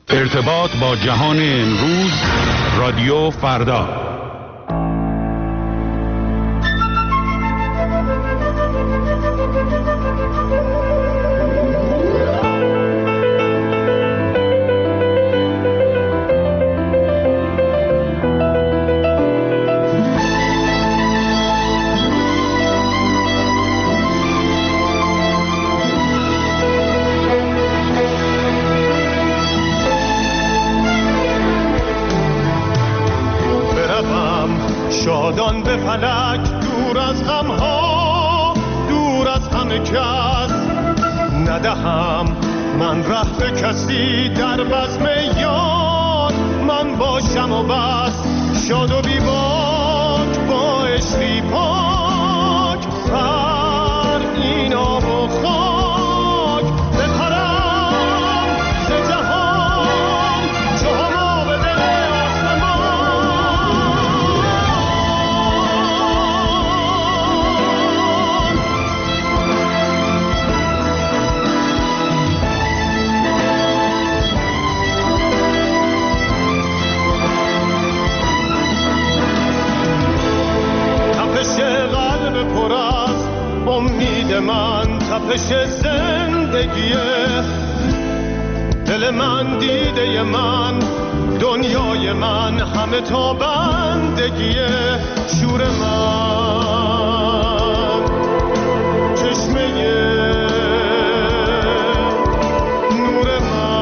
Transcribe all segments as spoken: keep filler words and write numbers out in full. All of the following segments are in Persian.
ارتباط با جهان امروز، رادیو فردا. شادان به فلک، دور از غمها، دور از همه کس. ندهم من ره به کسی، در بزم یار من باشم و بس. شاد و بی باک با عشقی پاک، بر این آب و خاک بپرم ز جهان چو هما به دل پر از امید من، تپش زندگیه. دل من دیده من، دنیای من، همه تا بندگیه. شور من چشمه نور من.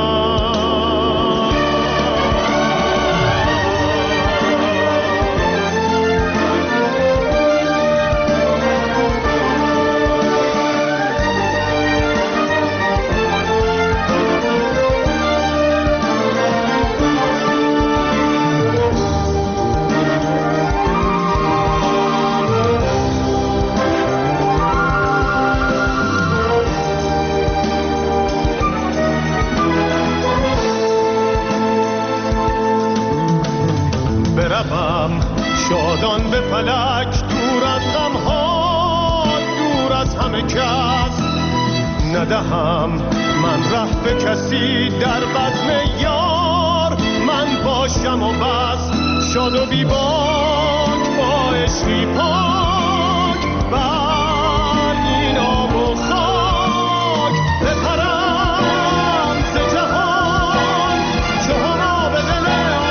شادان به فلک، دور از غمها، دور از همه کس. ندهم من ره به کسی، در بزم یار من باشم و بس. شاد و بی باک با عشقی پاک، بر این آب و خاک بپرم ز جهان چو هما به دل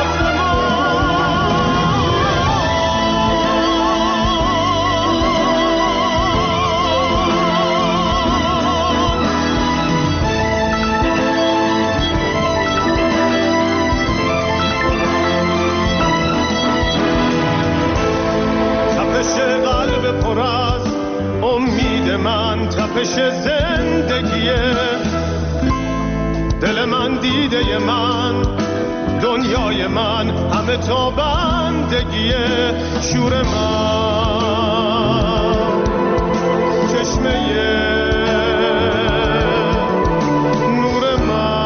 پر از امید من، تپش زندگیه. دل من دیده من، دنیای من، همه تا بندگیه. شور من چشمه نور من.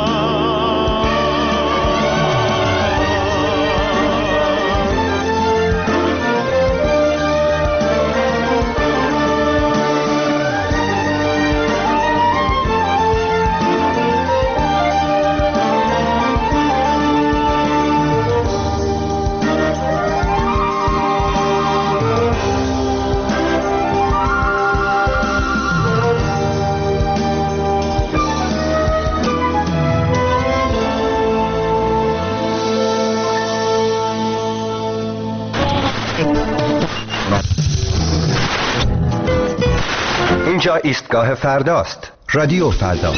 اینجا ایستگاه فرداست. رادیو فردا.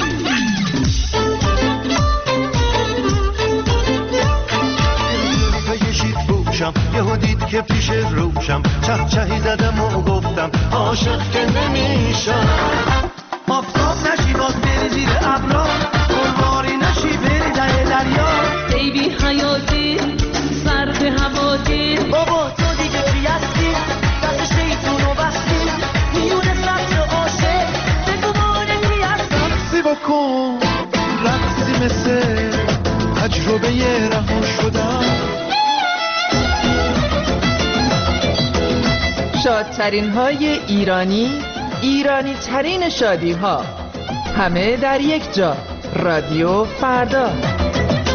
یهو دید که پیش روشم، چه چهی زدم و گفتم عاشق که نمیشم. آفتاب نشی باز بری زیر ابرا، گلواری نشی بری ته دریا. ای بی حیاتی سر به هواتی، بابا تو دیگه چی هستی؟ دست شیطون و بستی میونه سطر عاشق. بگو مانه کی هستم؟ سی بکن رقصی مثل تجربه رها شدم. شادترین های ایرانی، ایرانی ترین شادی ها، همه در یک جا. رادیو فردا.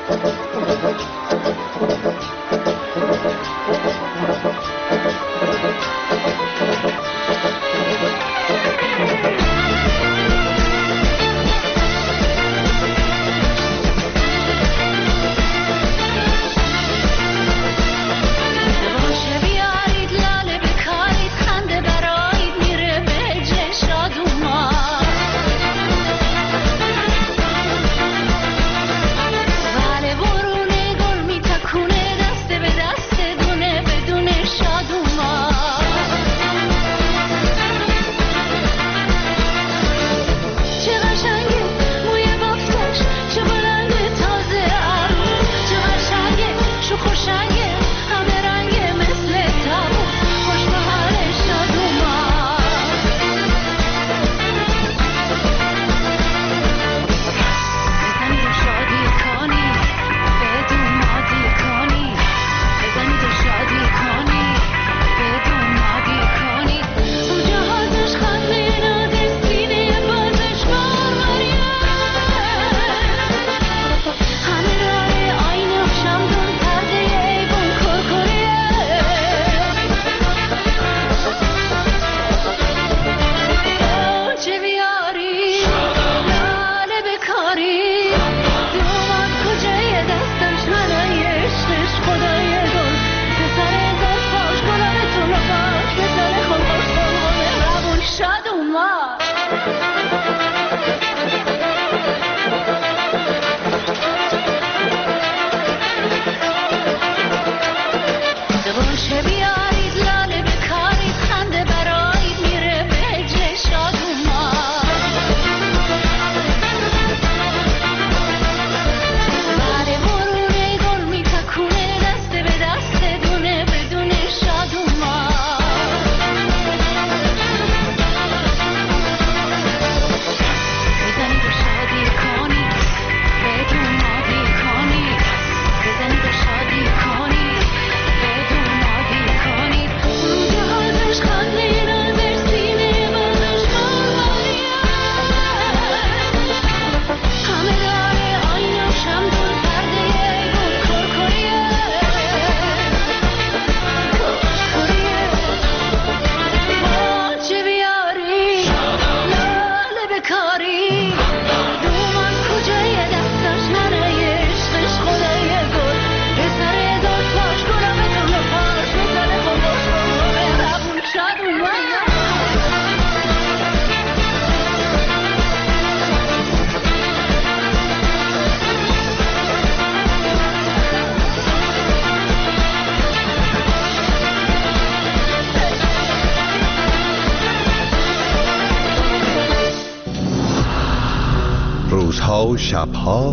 روزها و شبها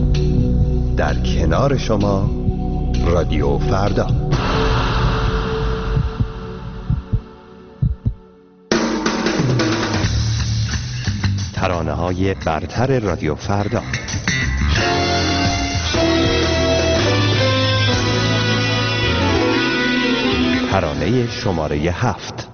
در کنار شما رادیو فردا. ترانه‌های برتر رادیو فردا. ترانه شماره هفت.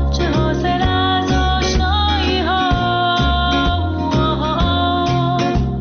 چه حاصل از آشنایی ها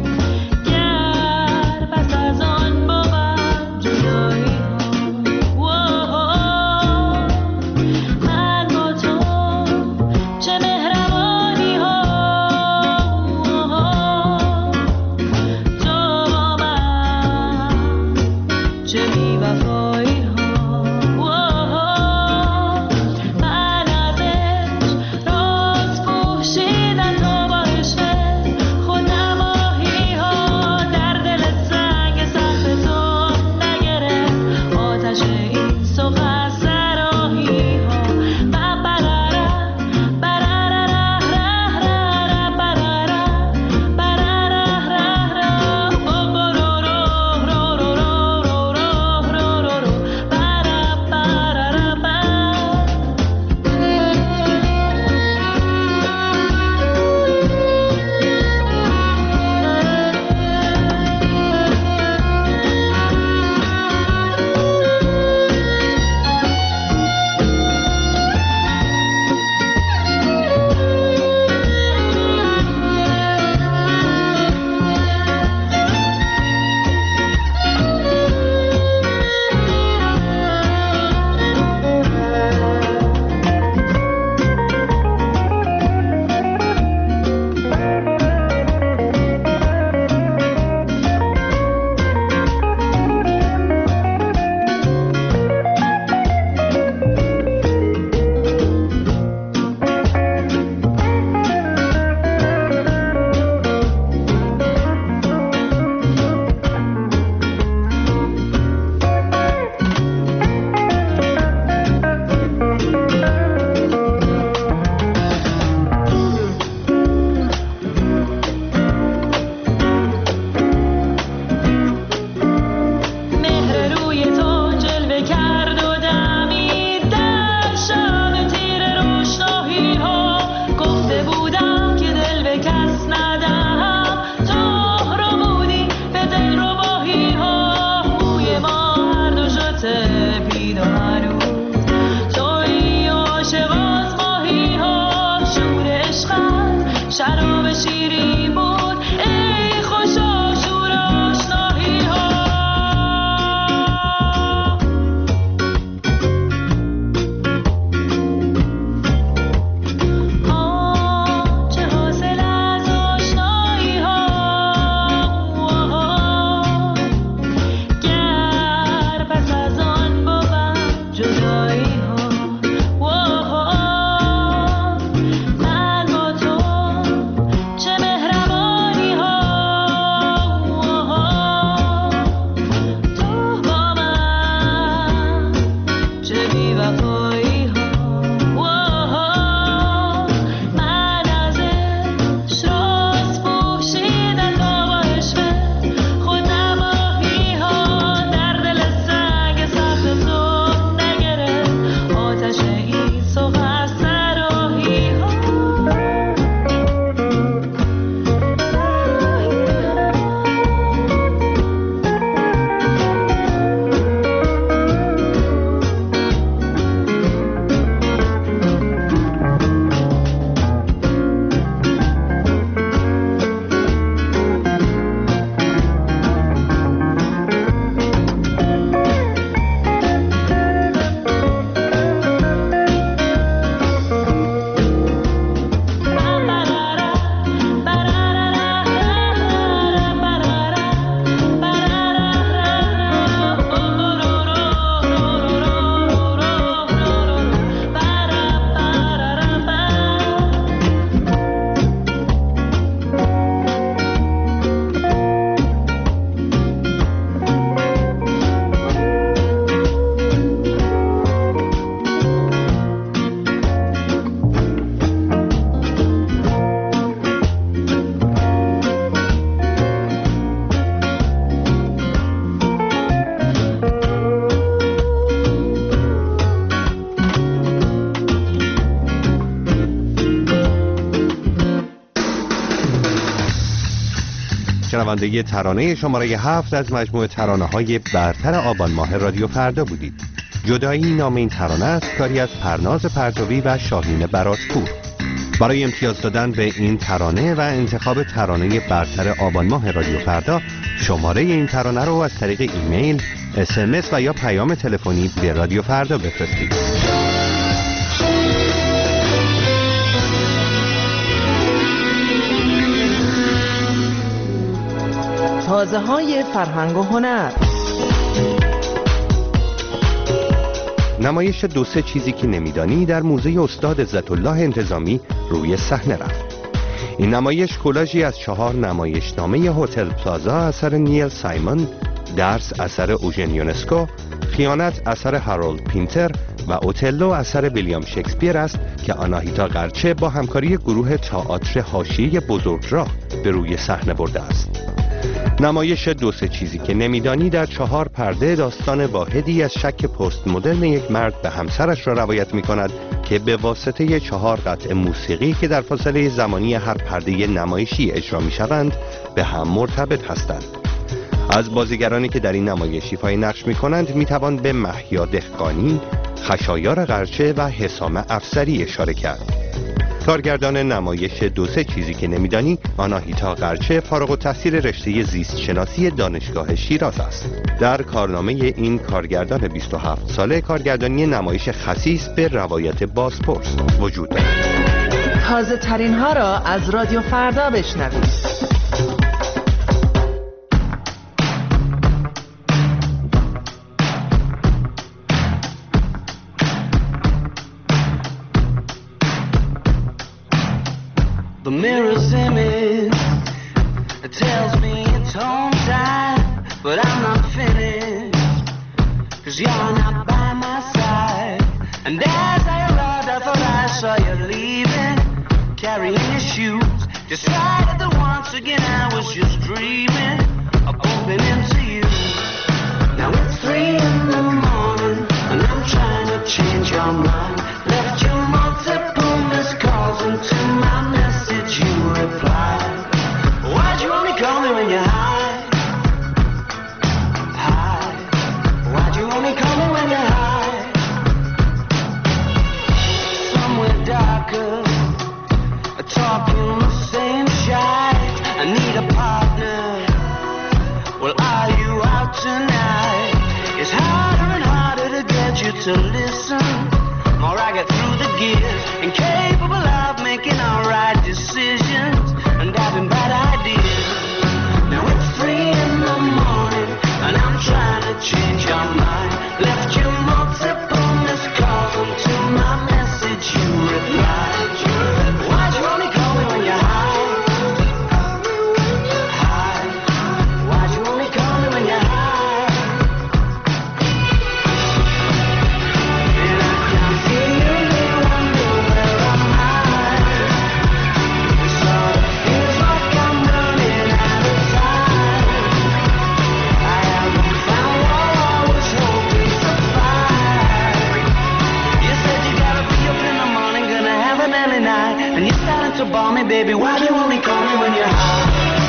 شراب شیری بود ای خوشا شور آشنایی ها. آه چه حاصل از آشنایی ها. گر پس از آن بود جدایی ها. من با تو چه مهربانی ها. تو با من چه بی‌وفایی ها. من از عشق راست پوشیدن با عشق خود نمایی ها. در دل سنگ سخت تو نگرفت آتش این سخن سراحی ها. شنونده ترانه شماره هفت از مجموعه ترانه‌های برتر آبان ماه رادیو فردا بودید. جدایی نام این ترانه است، کاری از پرناز پرتوی و شاهین براتپور. برای امتیاز دادن به این ترانه و انتخاب ترانه برتر آبان ماه رادیو فردا، شماره این ترانه رو از طریق ایمیل، اس ام اس و یا پیام تلفنی به رادیو فردا بفرستید. تازه های فرهنگ و هنر. نمایش دو سه چیزی که نمیدانی در موزه استاد عزت الله انتظامی روی صحنه رفت. این نمایش کلاژی از چهار نمایشنامه هتل پلازا اثر نیل سایمون، درس اثر اوژن یونسکو، خیانت اثر هارولد پینتر و اوتلو اثر ویلیام شکسپیر است که آناهیتا قرچه با همکاری گروه تئاتر حاشیه بزرگراه به روی صحنه برده است. نمایش دو سه چیزی که نمیدانی در چهار پرده داستان واحدی از شک پست مدرن یک مرد به همسرش را روایت می کند که به واسطه چهار قطعه موسیقی که در فاصله زمانی هر پرده نمایشی اجرا می شوند به هم مرتبط هستند. از بازیگرانی که در این نمایش ایفای نقش می کنند می توان به محیا دهقانی، خشایار قرچه و حسام افسری اشاره کرد. کارگردان نمایش دو سه چیزی که نمیدانی آناهیتا قرچه فارغ التحصیل رشته زیست شناسی دانشگاه شیراز است. در کارنامه این کارگردان بیست و هفت ساله کارگردانی نمایش خسیس به روایت بازپرس وجود دارد. تازه ترین ها را از رادیو فردا بشنوید. The mirror's image, it tells me it's home time, but I'm not finished, cause you're not by my side. And as I arrived, I thought I saw you leaving, carrying your shoes, decided that once again I was just dreaming of bumping into you. Now it's three in the morning, and I'm trying to change your mind. Left you multiple missed calls into my message, you replied. Why'd you only call me when you're high? High. Why'd you only call me when you're high? Somewhere darker, talking the same. gears, incapable of making all right decisions, and having bad ideas. Now it's three in the morning, and I'm trying to change your mind. Left you multiple missed calls until my message you replied. Why'd you only call me when you're high? High. Why'd you only call me when you're high? And I can feel you wonder where I'm at. It sort of feels like I'm running out of time. I haven't found what I was hoping to find. You said you gotta be up in the morning, gonna have an early night, and you're starting to bore me, baby. Why do you only call me when you're high?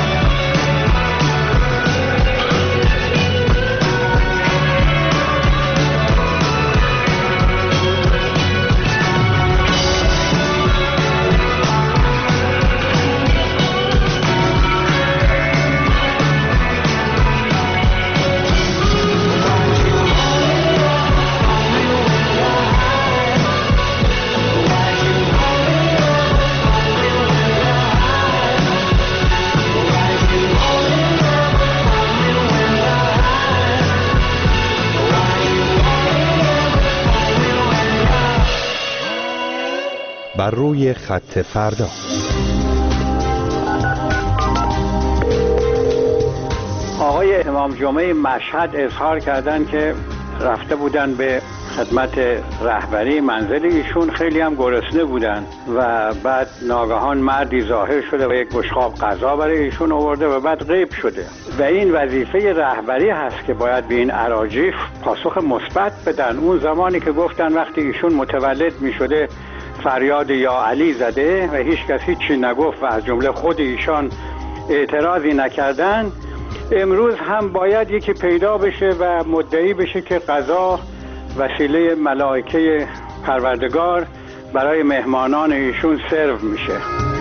بر روی خط فردا. آقای امام جمعه مشهد اظهار کردند که رفته بودن به خدمت رهبری منزل ایشون، خیلی هم گرسنه بودن و بعد ناگهان مردی ظاهر شده و یک بشقاب غذا برای ایشون آورده و بعد غیب شده و این وظیفه رهبری هست که باید به این اراجیف پاسخ مثبت بدن. اون زمانی که گفتن وقتی ایشون متولد می شده فریاد یا علی زده و هیچ کس هیچی نگفت و از جمله خود ایشان اعتراضی نکردن، امروز هم باید یکی پیدا بشه و مدعی بشه که قضا وسیله ملائکه پروردگار برای مهمانان ایشون سرو میشه.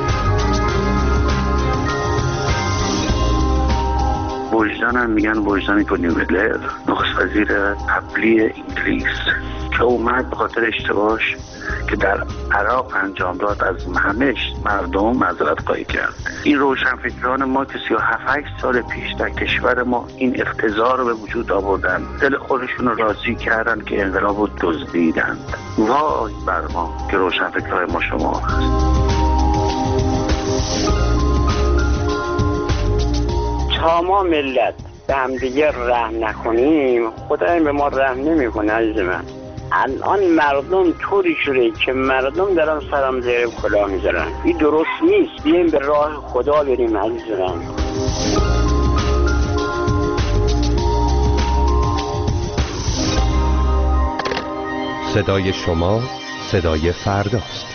وجدانم میگن وجدانی کنی ولر نخست وزیر قبلی انگلیس که اومد به خاطر اشتباهش که در عراق انجام داد از همه مردم معذرت خواهی کرد. این روشنفکران ما که سی و هفت هشت سال پیش در کشور ما این اقتضا رو به وجود آوردن، دل خودشون رو راضی کردن که انقلاب رو دزدیدند. وای بر ما که روشنفکران ما شما هست. تا ما ملت به همدیگه رحم نکنیم، خدا به ما رحم نمیکنه. عزیز من، الان مردم طوری شده که مردم دارن سرم زیر کلاه میذارن. این درست نیست. بیایم به راه خدا بریم. عزیز من، صدای شما صدای فرداست.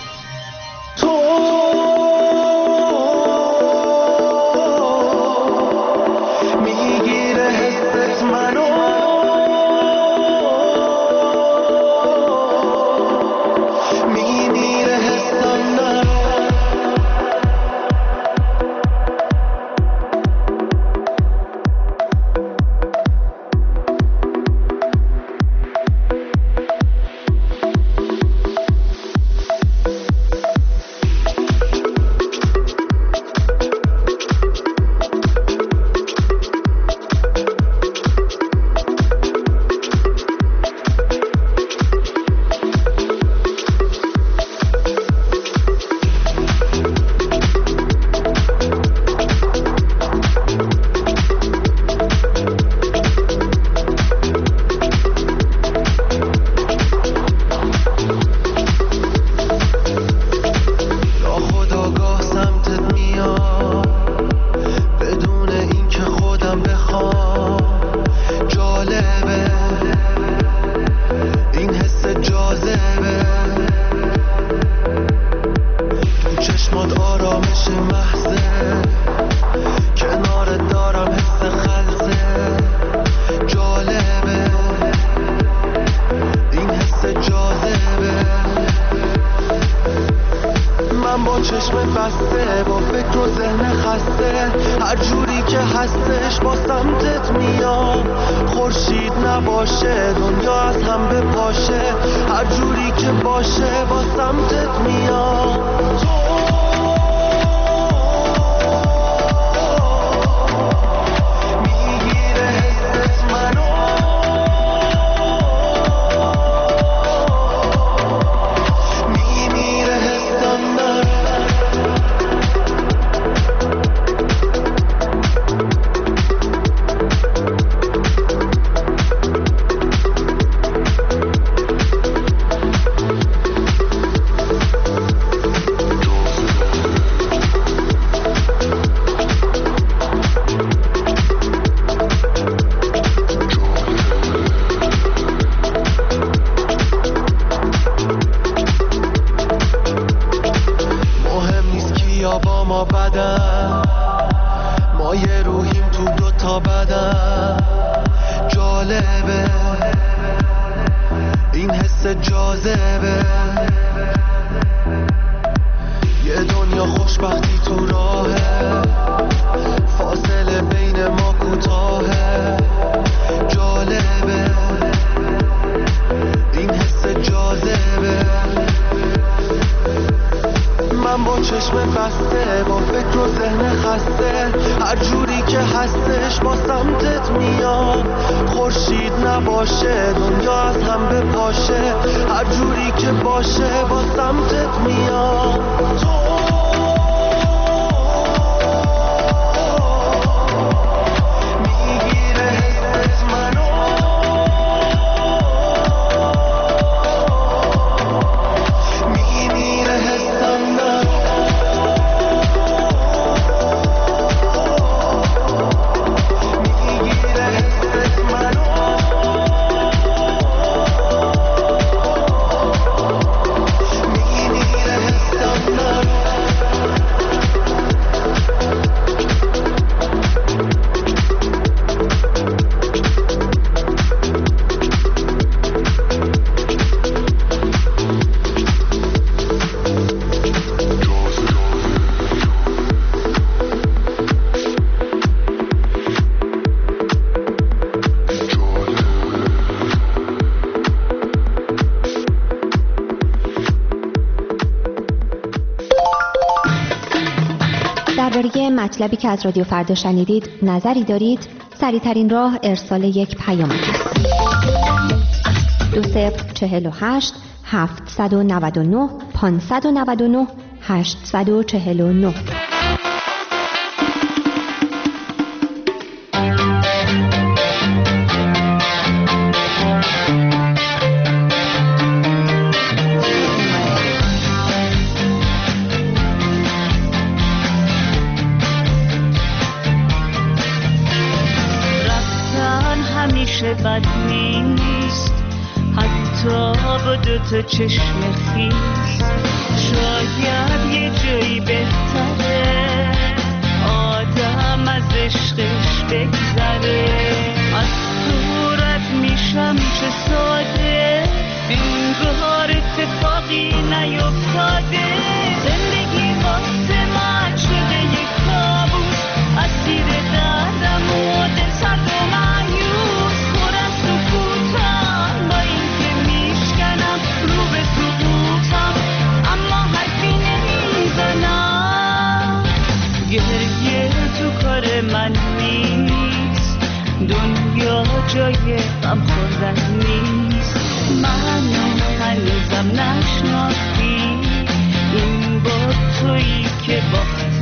من با چشم بسته، با فکر و ذهن خسته، هر جوری که هستش با سمتت میام. خورشید نباشه دنیا از هم بپاشه، هر جوری که باشه با سمتت میام. میگیره حست منو، میمیره حسم من. ما یه روحیم تو دو تا بدن، جالبه این حس جاذبه. یه دنیا خوشبختی تو راهه، فاصله بین ما کوتاهه. جالبه این حس جاذبه. من با چشم بسته، با فکر و ذهن خسته، هر جوری که هستش با سمتت میام. خورشید نباشه دنیا از هم بپاشه، هر جوری که باشه با سمتت میام. میگیره حست منو، میمیره حسم من. درباره مطلبی که از رادیو فردا شنیدید نظری دارید؟ سریع‌ترین راه ارسال یک پیام است. دو صفر چهل و هشت هفتصد و نود و نه پانصد و نود و نه هشتصد و چهل و نه. بد نیست حتی با دوتا چشم خیس. شاید یه جایی بهتره آدم از عشقش بگذره. از صورت میشم چه ساده، انگار اتفاقی نیفتاده. زندگی واسه من شده یک کابوس، اسیر دردم و دل سرد و مایوس. پر از سکوتم با این که میشکنم رو به سقوطم، اما حرفی نمیزنم. گریه تو کار من نیست، دنیا جای غم خوردن نیست. منو هنوزم نشناختی، این با تویی که باختی.